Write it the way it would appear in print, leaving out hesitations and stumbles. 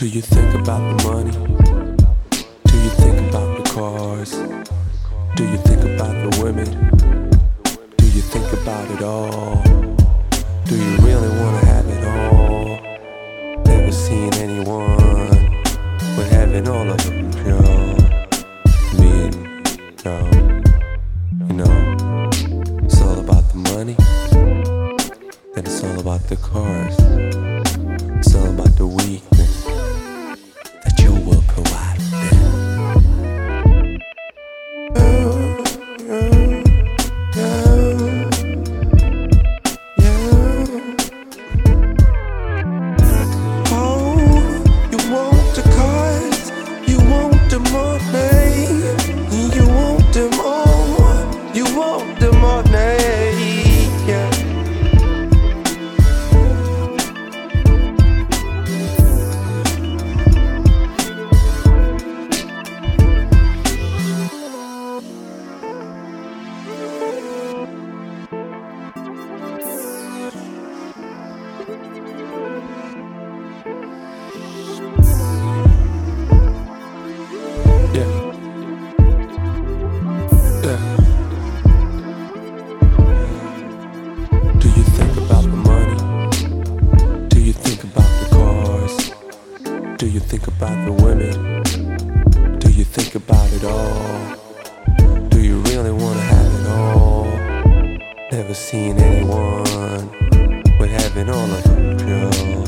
Do you think about the money? Do you think about the cars? Do you think about the women? Do you think about it all? Do you really wanna have it all? Never seen anyone with having all of it, me and you know, it's all about the money, then it's all about the cars, it's all about the weakness that you will provide them. Do you think about the women? Do you think about it all? Do you really wanna have it all? Never seen anyone with having all of it,